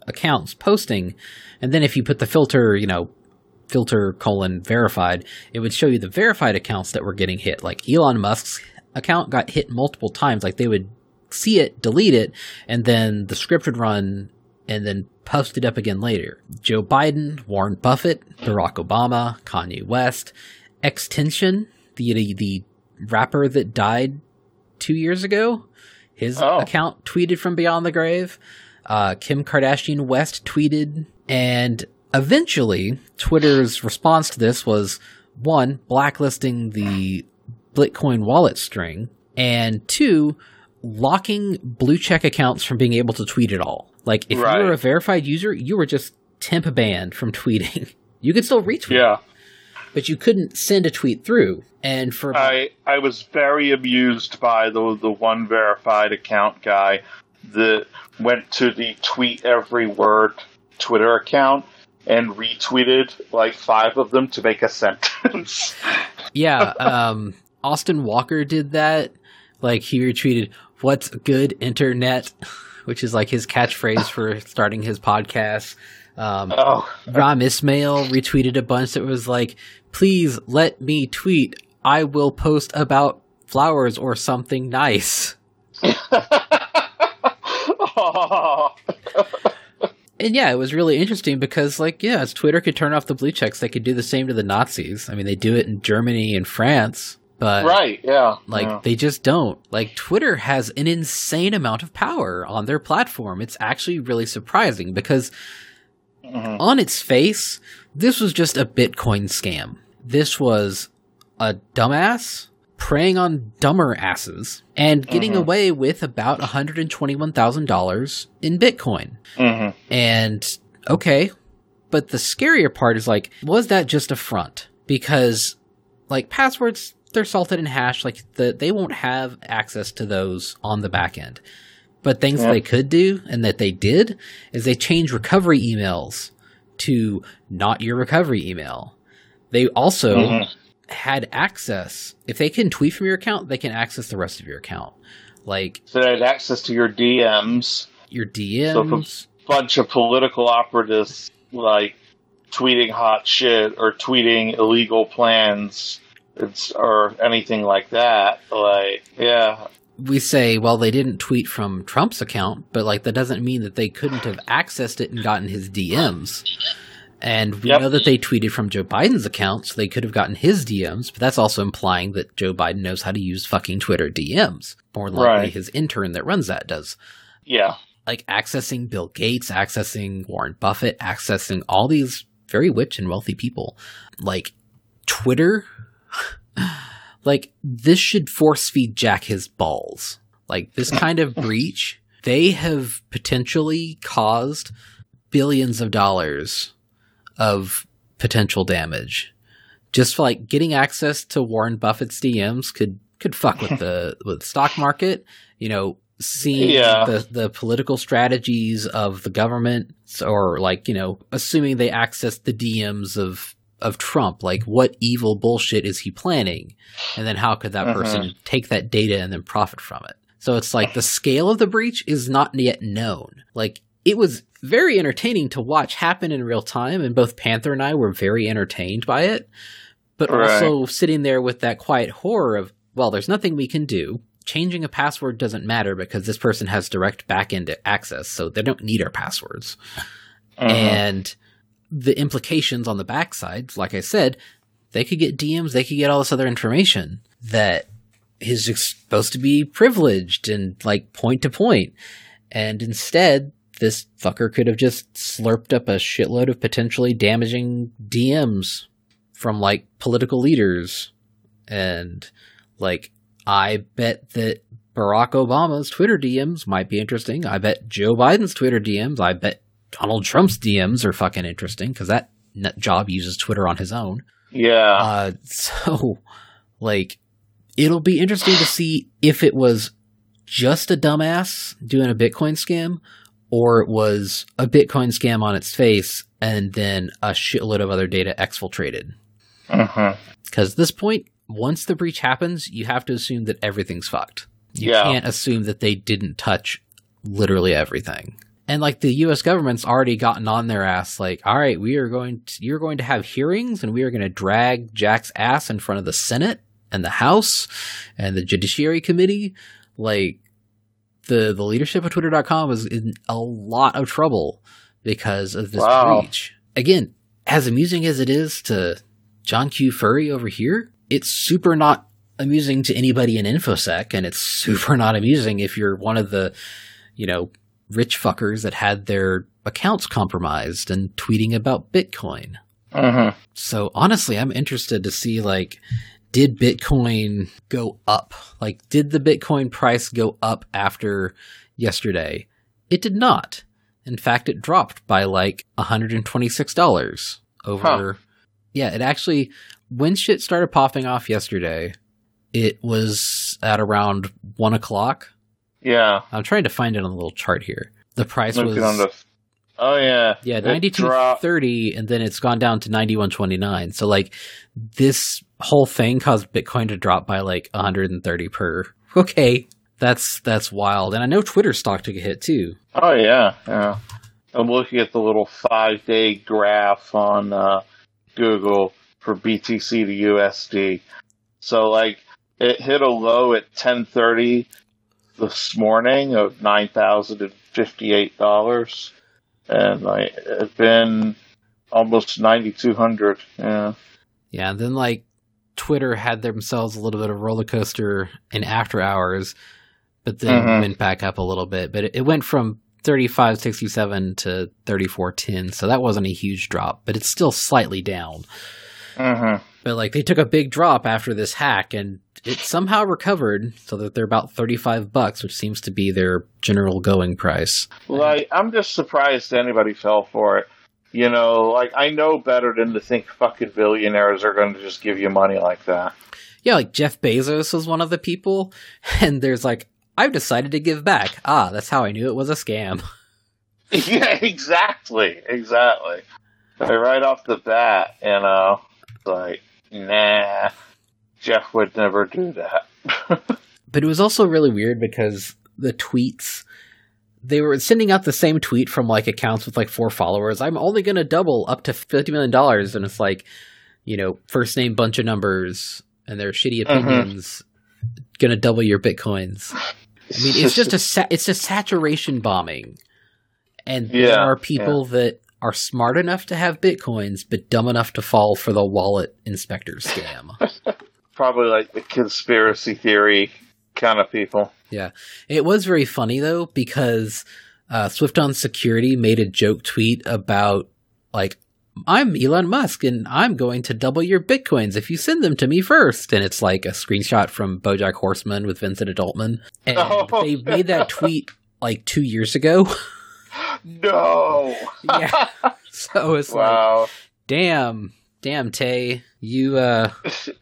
accounts posting, and then if you put the filter, you know, filter colon verified, it would show you the verified accounts that were getting hit. Like Elon Musk's account got hit multiple times. Like they would see it, delete it, and then the script would run and then post it up again later. Joe Biden, Warren Buffett, Barack Obama, Kanye West, Extension, the the, the rapper that died two years ago, his oh. account tweeted from beyond the grave. Uh, Kim Kardashian West tweeted, and eventually Twitter's response to this was, one, blacklisting the Bitcoin wallet string, and two, locking blue check accounts from being able to tweet at all. Like, if right. you were a verified user, you were just temp banned from tweeting. You could still retweet, yeah, but you couldn't send a tweet through. And for I, I was very amused by the the one verified account guy that went to the tweet every word Twitter account and retweeted like five of them to make a sentence. Yeah, um, Austin Walker did that. Like, he retweeted, "What's good, internet?" which is like his catchphrase for starting his podcast. Um, oh. Ram Ismail retweeted a bunch that was like, "Please let me tweet. I will post about flowers or something nice." And yeah, it was really interesting because, like, yeah, as Twitter could turn off the blue checks, they could do the same to the Nazis. I mean, they do it in Germany and France, but right, yeah, like yeah. they just don't. Like, Twitter has an insane amount of power on their platform. It's actually really surprising because mm-hmm. on its face, this was just a Bitcoin scam. This was a dumbass preying on dumber asses and getting mm-hmm. away with about one hundred twenty-one thousand dollars in Bitcoin. Mm-hmm. And, okay, but the scarier part is, like, was that just a front? Because, like, passwords, they're salted and hashed. Like, the, they won't have access to those on the back end. But things yep. they could do, and that they did, is they changed recovery emails to not your recovery email. They also... Mm-hmm. had access. If they can tweet from your account, they can access the rest of your account. Like, so they had access to your D Ms. Your D Ms. So if a bunch of political operatives, like, tweeting hot shit or tweeting illegal plans it's, or anything like that, like, yeah. We say, well, they didn't tweet from Trump's account, but, like, that doesn't mean that they couldn't have accessed it and gotten his D Ms. And we yep. know that they tweeted from Joe Biden's account, so they could have gotten his D Ms, but that's also implying that Joe Biden knows how to use fucking Twitter D Ms. More likely right. his intern that runs that does. Yeah. Like, accessing Bill Gates, accessing Warren Buffett, accessing all these very rich and wealthy people. Like, Twitter, like, this should force-feed Jack his balls. Like, this kind of breach, they have potentially caused billions of dollars of potential damage. Just like getting access to Warren Buffett's D Ms could could fuck with the with the stock market. You know, seeing yeah. the the political strategies of the government, or like, you know, assuming they access the D Ms of of Trump. Like, what evil bullshit is he planning? And then how could that uh-huh. person take that data and then profit from it? So it's like the scale of the breach is not yet known. Like, it was very entertaining to watch happen in real time, and both Panther and I were very entertained by it, but right. also sitting there with that quiet horror of, well, there's nothing we can do. Changing a password doesn't matter because this person has direct back-end access, so they don't need our passwords. Uh-huh. And the implications on the backside, like I said, they could get D Ms, they could get all this other information that is supposed to be privileged and, like, point to point. And instead, this fucker could have just slurped up a shitload of potentially damaging D Ms from, like, political leaders. And, like, I bet that Barack Obama's Twitter D Ms might be interesting. I bet Joe Biden's Twitter D Ms. I bet Donald Trump's D Ms are fucking interesting, because that nut job uses Twitter on his own. Yeah. Uh, so, like, it'll be interesting to see if it was just a dumbass doing a Bitcoin scam, or it was a Bitcoin scam on its face, and then a shitload of other data exfiltrated. Uh-huh. Because at this point, once the breach happens, you have to assume that everything's fucked. You yeah. can't assume that they didn't touch literally everything. And like the U S government's already gotten on their ass, like, all right, we are going to, you're going to have hearings and we are going to drag Jack's ass in front of the Senate and the House and the Judiciary Committee. Like, the, the leadership of Twitter dot com is in a lot of trouble because of this wow. breach. Again, as amusing as it is to John Q. Furry over here, it's super not amusing to anybody in InfoSec, and it's super not amusing if you're one of the, you know, rich fuckers that had their accounts compromised and tweeting about Bitcoin. Uh-huh. So honestly, I'm interested to see, like, did Bitcoin go up? Like, did the Bitcoin price go up after yesterday? It did not. In fact, it dropped by like one hundred twenty-six dollars over. Huh. Yeah, it actually, when shit started popping off yesterday, it was at around one o'clock. Yeah. I'm trying to find it on the little chart here. The price Looking was... On the, oh, yeah. Yeah, ninety-two thirty, and then it's gone down to ninety-one twenty-nine. So, like, this whole thing caused Bitcoin to drop by, like, one hundred thirty per. Okay, that's that's wild. And I know Twitter stock took a hit, too. Oh, yeah, yeah. I'm looking at the little five-day graph on uh, Google for B T C to U S D. So, like, it hit a low at ten thirty this morning of nine thousand fifty-eight dollars, and like it's been almost ninety-two hundred. Yeah, yeah. And then like Twitter had themselves a little bit of roller coaster in after hours, but then mm-hmm. went back up a little bit. But it, it went from thirty-five sixty-seven to thirty-four ten, so that wasn't a huge drop, but it's still slightly down. Mm-hmm. But like they took a big drop after this hack, and it somehow recovered so that they're about thirty-five bucks, which seems to be their general going price. Like, I'm just surprised anybody fell for it. You know, like, I know better than to think fucking billionaires are going to just give you money like that. Yeah, like Jeff Bezos was one of the people, and there's like, I've decided to give back. Ah, that's how I knew it was a scam. Yeah, exactly, exactly. Like, right off the bat, you know, like, nah, Jeff would never do that. But it was also really weird because the tweets, they were sending out the same tweet from like accounts with like four followers. I'm only going to double up to fifty million dollars. And it's like, you know, first name, bunch of numbers, and their shitty opinions, mm-hmm. going to double your Bitcoins. I mean, it's just a, sa- it's a saturation bombing. And yeah, there are people yeah. that are smart enough to have Bitcoins, but dumb enough to fall for the wallet inspector scam. Probably like the conspiracy theory kind of people. Yeah. It was very funny, though, because uh, Swift on Security made a joke tweet about, like, I'm Elon Musk, and I'm going to double your Bitcoins if you send them to me first. And it's like a screenshot from BoJack Horseman with Vincent Adultman. And oh. they made that tweet, like, two years ago. No. Yeah. So it's wow. like, damn, damn, Tay, you, uh,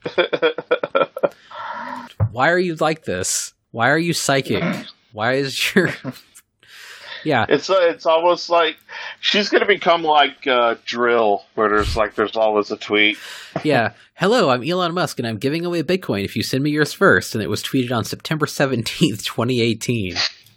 why are you like this? Why are you psychic? Why is your, yeah. It's, uh, it's almost like she's going to become like, uh, Drill, where there's like, there's always a tweet. Yeah. Hello, I'm Elon Musk, and I'm giving away Bitcoin if you send me yours first. And it was tweeted on September seventeenth, twenty eighteen.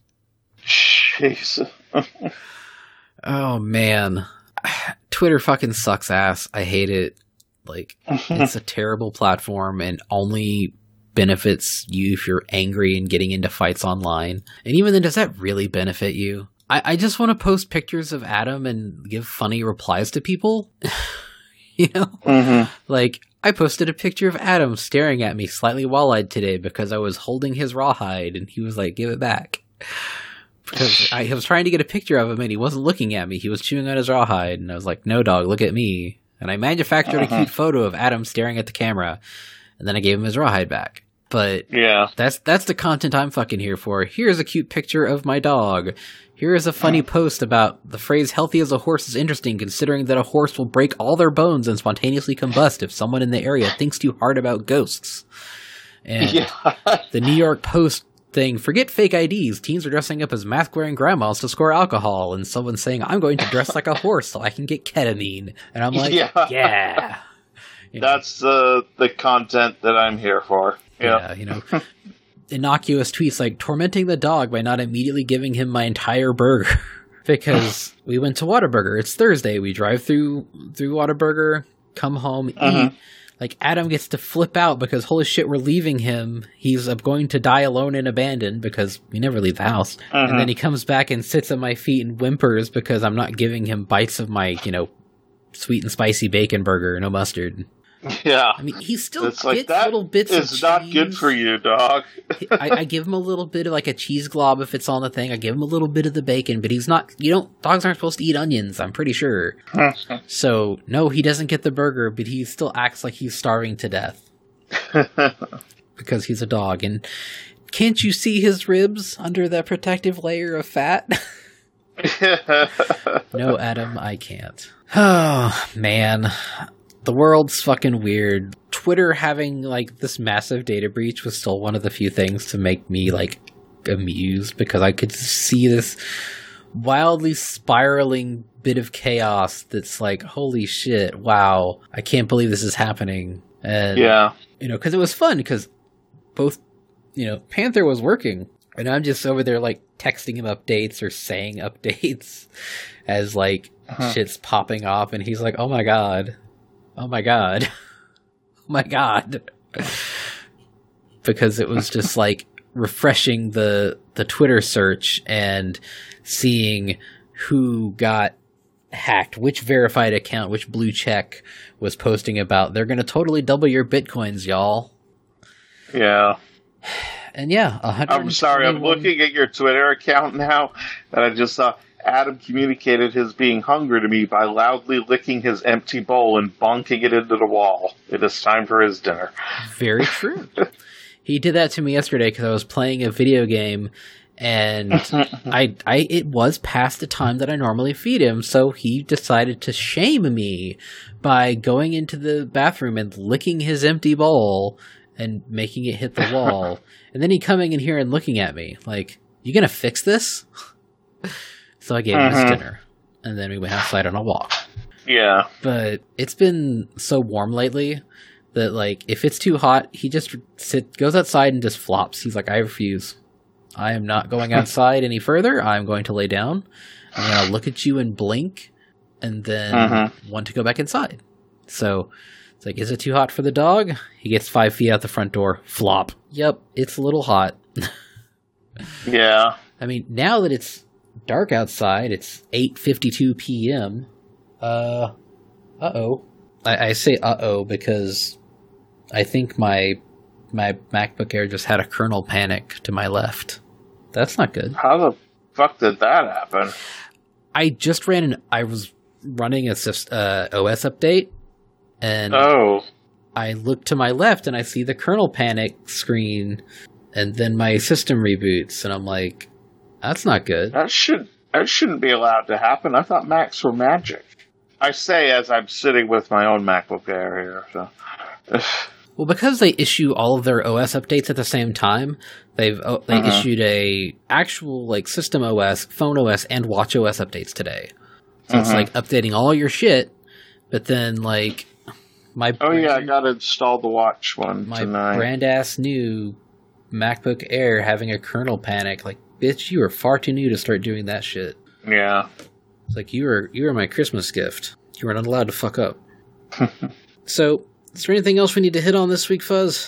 Jeez. Oh, man. Twitter fucking sucks ass. I hate it. Like, it's a terrible platform and only benefits you if you're angry and getting into fights online. And even then, does that really benefit you? I, I just want to post pictures of Adam and give funny replies to people. You know? Mm-hmm. Like, I posted a picture of Adam staring at me slightly wall-eyed today because I was holding his rawhide, and he was like, give it back. Because I was trying to get a picture of him, and he wasn't looking at me. He was chewing on his rawhide, and I was like, no, dog, look at me. And I manufactured uh-huh. a cute photo of Adam staring at the camera, and then I gave him his rawhide back. But yeah, that's that's the content I'm fucking here for. Here's a cute picture of my dog. Here is a funny post about the phrase healthy as a horse is interesting, considering that a horse will break all their bones and spontaneously combust if someone in the area thinks too hard about ghosts. And yeah. the New York Post thing, forget fake I Ds. Teens are dressing up as mask-wearing grandmas to score alcohol, and someone saying, I'm going to dress like a horse so I can get ketamine. And I'm like, yeah. yeah. You know, that's uh, the content that I'm here for. Yeah, yeah you know. Innocuous tweets like, tormenting the dog by not immediately giving him my entire burger. because we went to Whataburger. It's Thursday. We drive through through Whataburger, come home, Uh-huh. eat. Like, Adam gets to flip out because, holy shit, we're leaving him. He's uh, going to die alone and abandoned because we never leave the house. Uh-huh. And then he comes back and sits at my feet and whimpers because I'm not giving him bites of my, you know, sweet and spicy bacon burger, no mustard. Yeah. I mean, he still It's gets like, that little bits of is not good cheese. for you, dog. I, I give him a little bit of like a cheese glob if it's on the thing. I give him a little bit of the bacon, but he's not, you don't, dogs aren't supposed to eat onions, I'm pretty sure. So, no, he doesn't get the burger, but he still acts like he's starving to death. Because he's a dog. And can't you see his ribs under that protective layer of fat? No, Adam, I can't. Oh, man. The world's fucking weird. Twitter having, like, this massive data breach was still one of the few things to make me, like, amused, because I could see this wildly spiraling bit of chaos that's like, holy shit, wow, I can't believe this is happening. And, yeah. you know, because it was fun, because both, you know, Panther was working, and I'm just over there, like, texting him updates or saying updates as, like, uh-huh. shit's popping off, and he's like, oh my god. Oh my god. Oh my god. Because it was just like refreshing the the Twitter search and seeing who got hacked, which verified account, which blue check was posting about they're going to totally double your bitcoins, y'all. Yeah. And yeah, I'm sorry, I'm looking at your Twitter account now, and I just saw Adam communicated his being hungry to me by loudly licking his empty bowl and bonking it into the wall. It is time for his dinner. Very true. He did that to me yesterday because I was playing a video game, and I, I, it was past the time that I normally feed him, so he decided to shame me by going into the bathroom and licking his empty bowl and making it hit the wall, and then he coming in here and looking at me like, "You gonna fix this?" So I gave him his dinner, and then we went outside on a walk. Yeah. But it's been so warm lately that, like, if it's too hot, he just sit, goes outside and just flops. He's like, I refuse. I am not going outside any further. I'm going to lay down. I'm going to look at you and blink, and then mm-hmm. want to go back inside. So it's like, is it too hot for the dog? He gets five feet out the front door. Flop. Yep, it's a little hot. Yeah. I mean, now that it's dark outside, it's eight fifty-two p.m. Uh, uh-oh. I, I say uh-oh because I think my my MacBook Air just had a kernel panic to my left. That's not good. How the fuck did that happen? I just ran an... I was running a uh, O S update, and oh. I look to my left and I see the kernel panic screen, and then my system reboots, and I'm like, that's not good. That should that shouldn't be allowed to happen. I thought Macs were magic. I say as I'm sitting with my own MacBook Air here. So. Well, because they issue all of their O S updates at the same time, they've oh, they uh-huh. issued a actual like System O S, Phone O S, and Watch O S updates today. So uh-huh. it's like updating all your shit, but then like my oh brand, yeah, I gotta install the Watch one my tonight. brand ass new MacBook Air having a kernel panic. Like, bitch, you are far too new to start doing that shit. Yeah. It's like, you were, you were my Christmas gift. You were not allowed to fuck up. So, is there anything else we need to hit on this week, Fuzz?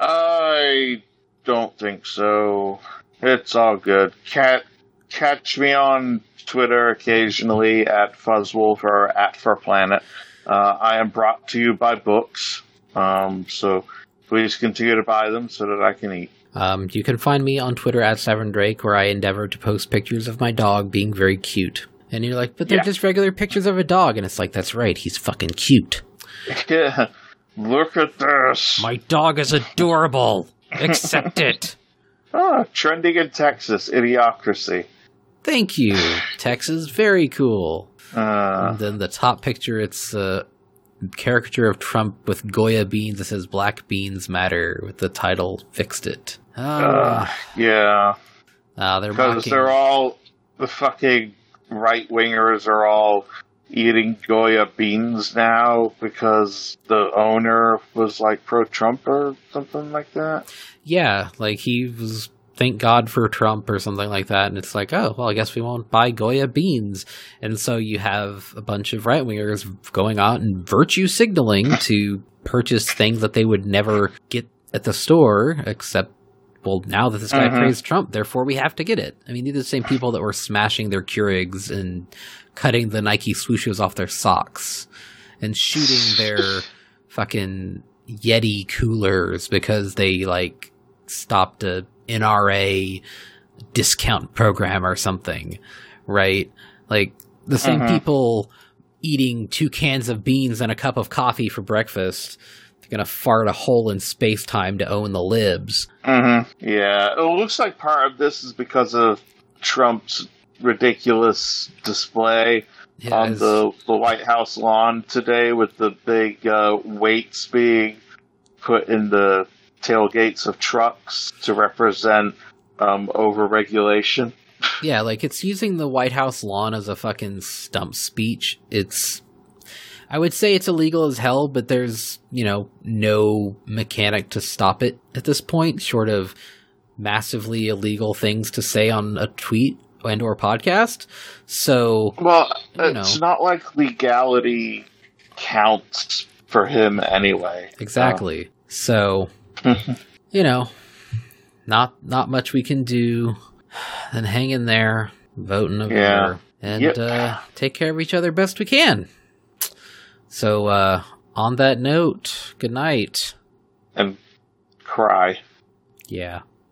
I don't think so. It's all good. Cat, catch me on Twitter occasionally at Fuzzwolf or at FurPlanet. Uh, I am brought to you by books, um, so please continue to buy them so that I can eat. Um, you can find me on Twitter at Severn Drake, where I endeavor to post pictures of my dog being very cute. And you're like, but they're yeah. just regular pictures of a dog. And it's like, that's right, he's fucking cute. Yeah, look at this. My dog is adorable. Accept it. Ah, trending in Texas, Idiocracy. Thank you, Texas. Very cool. Uh, and then the top picture, it's a caricature of Trump with Goya beans that says Black Beans Matter with the title Fixed It. Oh. Uh, yeah. Uh, they're Because mocking. they're all, the fucking right-wingers are all eating Goya beans now because the owner was like pro-Trump or something like that. Yeah, like he was thank God for Trump or something like that. And it's like, oh, well, I guess we won't buy Goya beans. And so you have a bunch of right-wingers going out and virtue signaling to purchase things that they would never get at the store, except, well, now that this guy Mm-hmm. praised Trump, therefore we have to get it. I mean, these are the same people that were smashing their Keurigs and cutting the Nike swooshes off their socks and shooting their fucking Yeti coolers because they, like, stopped a N R A discount program or something, right? Like, the same Mm-hmm. people eating two cans of beans and a cup of coffee for breakfast, they're gonna fart a hole in space-time to own the libs. Mm-hmm. Yeah, it looks like part of this is because of Trump's ridiculous display Yeah, on it's- the, the White House lawn today with the big uh, weights being put in the tailgates of trucks to represent um, overregulation. Yeah, like, it's using the White House lawn as a fucking stump speech. It's, I would say it's illegal as hell, but there's, you know, no mechanic to stop it at this point, short of massively illegal things to say on a tweet and or podcast. So, Well, You it's know. not like legality counts for him anyway. exactly. So, you know, not not much we can do. Then hang in there, vote in November, Yeah. and Yep. uh, take care of each other best we can. So, uh, on that note, good night. And cry. Yeah.